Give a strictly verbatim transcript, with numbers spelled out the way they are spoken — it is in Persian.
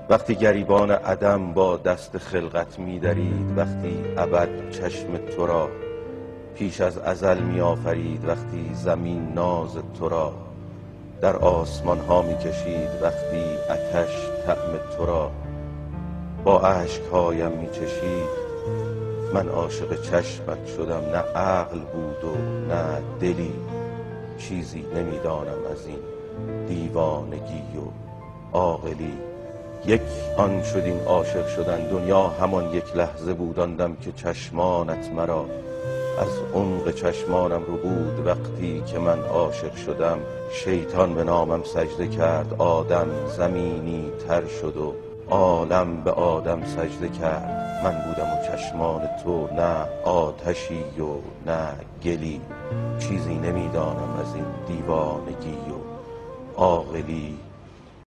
وقتی گریبان عدم با دست خلقت می درید، وقتی ابد چشم تو را پیش از ازل می آفرید، وقتی زمین ناز تو را در آسمان ها می کشید، وقتی آتش طعم تو را با اشک هایم می چشید، من عاشق چشمت شدم. نه عقل بود و نه دلی، چیزی نمیدانم از این دیوانگی و عاقلی. یک آن شد این عاشق شدن، دنیا همان یک لحظه بود. آن دم که چشمانت مرا از عمق چشمانم رو بود، وقتی که من عاشق شدم شیطان به نامم سجده کرد، آدم زمینی تر شد و عالم به آدم سجده کرد. من بودم و چشمان تو نه آتشی و نه گلی، چیزی نمیدانم از این دیوانگی و عاقلی.